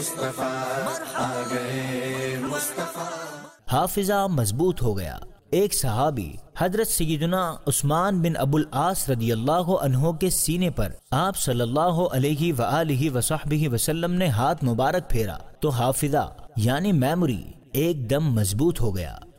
मुस्तफा, आ गए मुस्तफा। हाफिजा मजबूत हो गया। एक सहाबी हजरत सय्यदुना उस्मान बिन अबुल आस रदियल्लाहु अन्हो के सीने पर आप सल्लल्लाहु अलैहि व आलिहि वसहबिहि वसल्लम ने हाथ मुबारक फेरा तो हाफिजा यानी मेमोरी एकदम मजबूत हो गया।